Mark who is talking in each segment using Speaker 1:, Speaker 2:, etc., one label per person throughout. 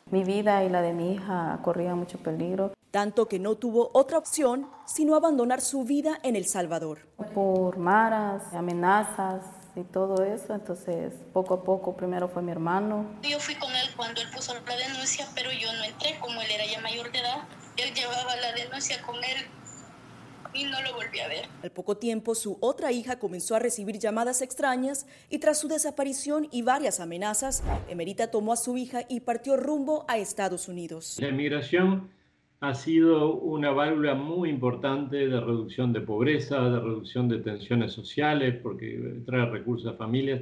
Speaker 1: Mi vida y la de mi hija corrían mucho peligro.
Speaker 2: Tanto que no tuvo otra opción sino abandonar su vida en El Salvador.
Speaker 1: Por maras, amenazas y todo eso, entonces poco a poco primero fue mi hermano.
Speaker 3: Yo fui con él cuando él puso la denuncia, pero yo no entré, como él era ya mayor de edad. Él llevaba la denuncia con él y no lo volví a ver.
Speaker 2: Al poco tiempo, su otra hija comenzó a recibir llamadas extrañas y tras su desaparición y varias amenazas, Emerita tomó a su hija y partió rumbo a Estados Unidos.
Speaker 4: La inmigración ha sido una válvula muy importante de reducción de pobreza, de reducción de tensiones sociales, porque trae recursos a familias.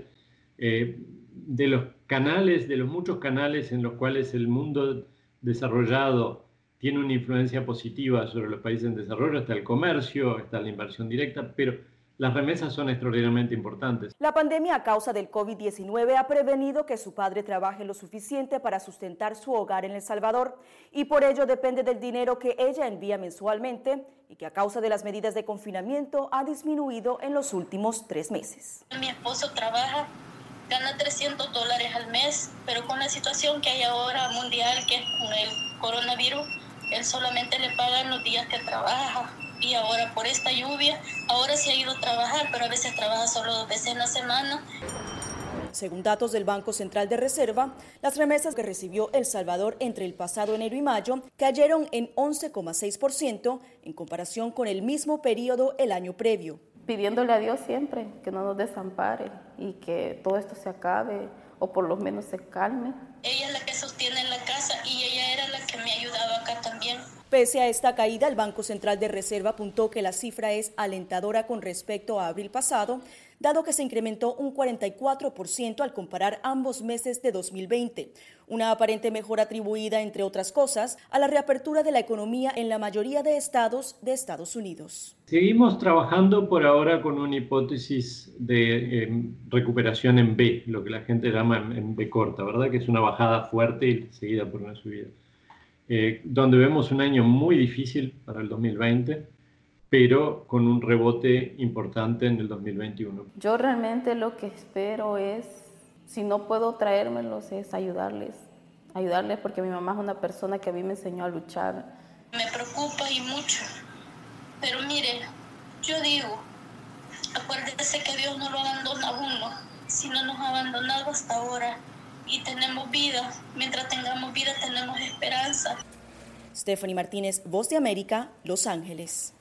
Speaker 4: De los canales, de los muchos canales en los cuales el mundo desarrollado tiene una influencia positiva sobre los países en desarrollo, está el comercio, está la inversión directa, pero las remesas son extraordinariamente importantes.
Speaker 2: La pandemia a causa del COVID-19 ha prevenido que su padre trabaje lo suficiente para sustentar su hogar en El Salvador y por ello depende del dinero que ella envía mensualmente y que a causa de las medidas de confinamiento ha disminuido en los últimos 3 meses.
Speaker 3: Mi esposo trabaja, gana $300 al mes, pero con la situación que hay ahora mundial, que es con el coronavirus, él solamente le pagan los días que trabaja. Y ahora por esta lluvia, ahora sí ha ido a trabajar, pero a veces trabaja solo 2 veces en la semana.
Speaker 2: Según datos del Banco Central de Reserva, las remesas que recibió El Salvador entre el pasado enero y mayo cayeron en 11,6% en comparación con el mismo periodo el año previo.
Speaker 1: Pidiéndole a Dios siempre que no nos desampare y que todo esto se acabe o por lo menos se calme.
Speaker 3: Ella es la que sostiene en la casa y ella era la que me ayudaba acá también.
Speaker 2: Pese a esta caída, el Banco Central de Reserva apuntó que la cifra es alentadora con respecto a abril pasado, dado que se incrementó un 44% al comparar ambos meses de 2020, una aparente mejora atribuida, entre otras cosas, a la reapertura de la economía en la mayoría de estados de Estados Unidos.
Speaker 4: Seguimos trabajando por ahora con una hipótesis de recuperación en B, lo que la gente llama en B corta, ¿verdad? Que es una bajada fuerte y seguida por una subida. Donde vemos un año muy difícil para el 2020, pero con un rebote importante en el 2021.
Speaker 1: Yo realmente lo que espero es, si no puedo traérmelos, es ayudarles porque mi mamá es una persona que a mí me enseñó a luchar.
Speaker 3: Me preocupa y mucho, pero mire, yo digo, acuérdese que Dios no lo abandona a uno, si no nos ha abandonado hasta ahora. Y tenemos vida, mientras tengamos vida tenemos esperanza.
Speaker 2: Stephanie Martínez, Voz de América, Los Ángeles.